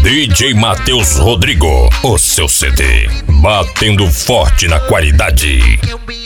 DJ Matheus Rodrigo, o seu CD, batendo forte na qualidade.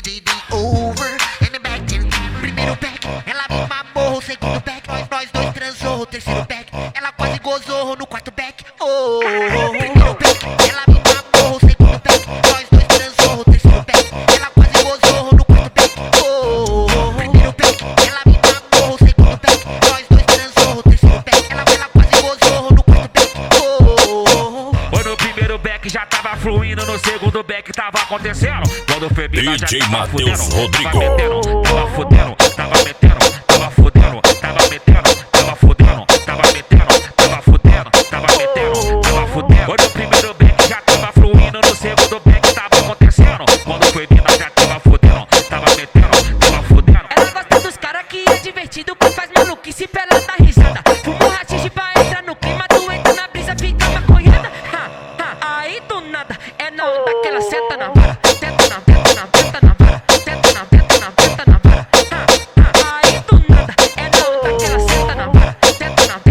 Primeiro back, ela me mamou, o segundo back, nós dois transou, o terceiro back, ela quase gozou no quarto back. Primeiro back, ela me mamou, o segundo back, nós dois transou, o terceiro back, ela quase gozou no quarto back. Primeiro back, ela me mamou, o segundo back, nós dois transou, o terceiro back, ela quase gozou no quarto back. No primeiro back já tava fluindo, no segundo back tava acontecendo. Quando foi mina já DJ tava Matheus fudendo, Rodrigo. tava fudendo, tava metendo, tava fudendo, tava metendo, tava fudendo, tava metendo, tava fudendo, tava metendo, tava fudendo. No primeiro back já tava fluindo, no segundo back tava acontecendo. Quando foi mina já tava fudendo, tava metendo, tava fudendo. Ela gosta dos cara que é divertido, que faz maluquice pra ela dar risada. Fumo rachixe pra entrar no clima, tu entra na brisa, fica maconhada. Aí do nada, é na onda que ela senta na vara. Tenta na vara, tenta na vara. Aí do nada, é na onda que ela senta na vara. Tenta na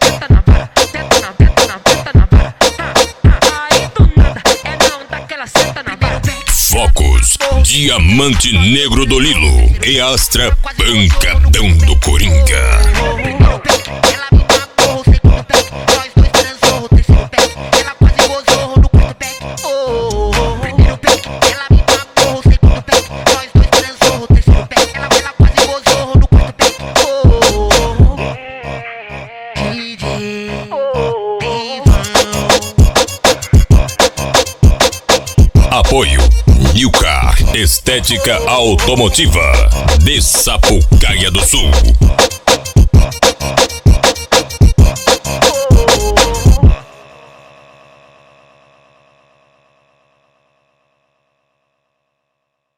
vara. Aí do nada, é na onda que ela senta na vara. Focos, Diamante Negro do Lilo e Astra Pancadão do Coringa. Primeiro back, ela me mamou, o segundo back, nós dois transou, o terceiro back, ela quase gozou no quarto back. Primeiro back, ela me mamou, o segundo back, nós dois transou, o terceiro back, ela quase gozou no quarto back. DJ Apoio Newcar Estética Automotiva de Sapucaia do Sul.